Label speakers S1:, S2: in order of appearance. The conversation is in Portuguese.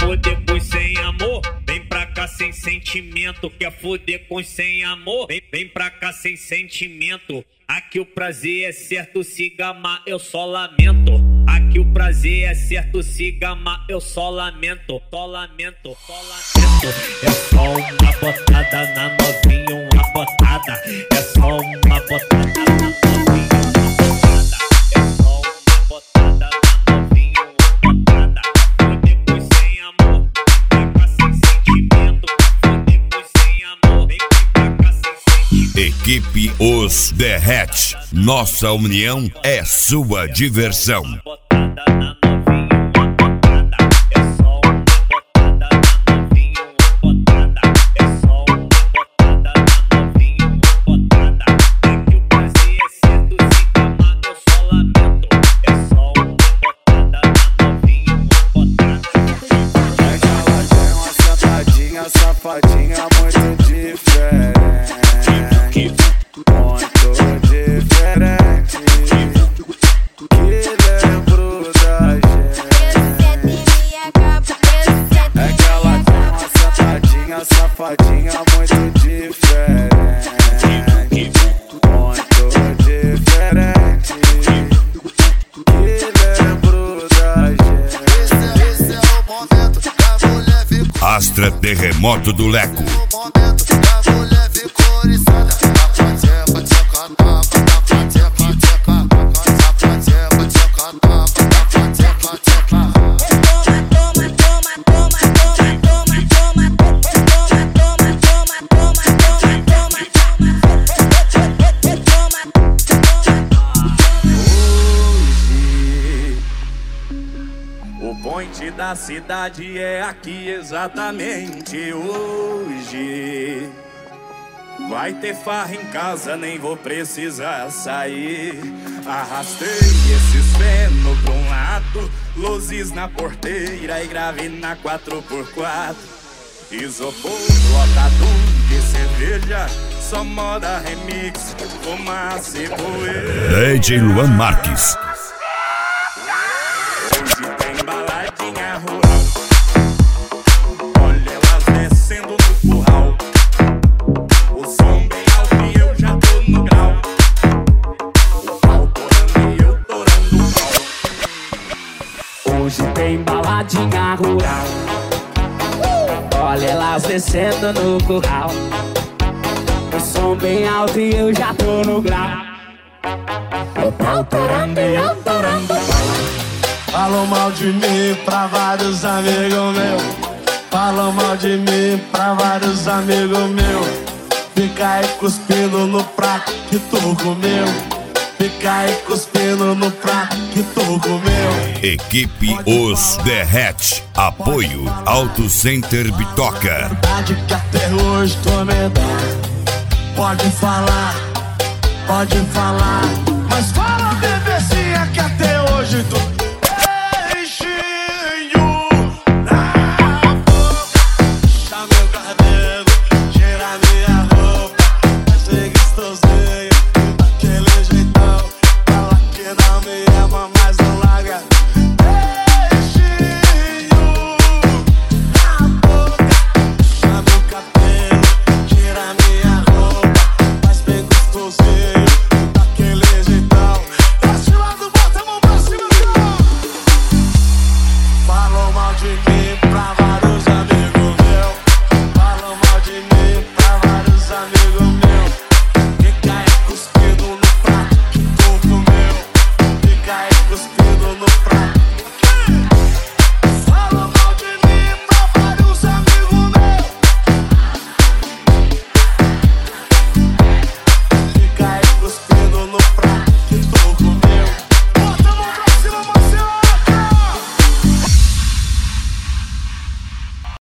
S1: foder com sem amor? Vem pra cá sem sentimento. Quer foder com sem amor? Vem pra cá sem sentimento. Aqui o prazer é certo, se gamar eu só lamento. Aqui o prazer é certo, se gamar eu só lamento. Só lamento, só lamento. É só uma botada na novinha, uma botada. É só uma botada na novinha, uma botada. É só uma botada na novinha, uma botada. Foder com sem amor, vem pra cá sem sentimento. Foder com sem amor, vem pra cá sem sentimento.
S2: Equipe Os Derrete. Nossa união é sua diversão.
S1: Botada na novinha, uma botada. É só uma botada na novinha, uma botada. É só uma botada na novinha, uma botada. É que o prazer é certo, se gamar eu só lamento. É só uma botada na novinha, uma botada.
S3: É que ela tem uma sentadinha, safadinha muito diferente. Muito diferente, que lembro da gente. É que ela tem uma sentadinha, safadinha muito diferente. Muito diferente, que lembro da gente.
S4: Esse é o momento que a mulher ficou.
S2: Astra Terremoto do Leco.
S4: O momento que a mulher ficou oriçada.
S3: O point da cidade é aqui exatamente hoje. Vai ter farra em casa, nem vou precisar sair. Arrastei esses feno pra um lado, luzes na porteira e grave na 4x4. Isopor lotado de cerveja, só moda remix, fumaça e poeira.
S2: DJ Luan Marques.
S3: Hoje tem baladinha rural, olha elas descendo no curral. O som bem alto e eu já tô no grau. O pau torando e eu torando o pau.
S5: Hoje tem baladinha rural, olha elas descendo no curral. O som bem alto e eu já tô no grau. O pau torando e eu torando o pau.
S6: Falam mal de mim pra vários amigos meus. Falam mal de mim pra vários amigos meus. Fica aí cuspindo no prato que tu comeu. Fica aí cuspindo no prato que tu comeu.
S2: Equipe Os Derrete. Apoio Auto Center Bitoca.
S6: Verdade que até hoje tô medando. Pode falar, mas fala, bebezinha, que até hoje tu de mim.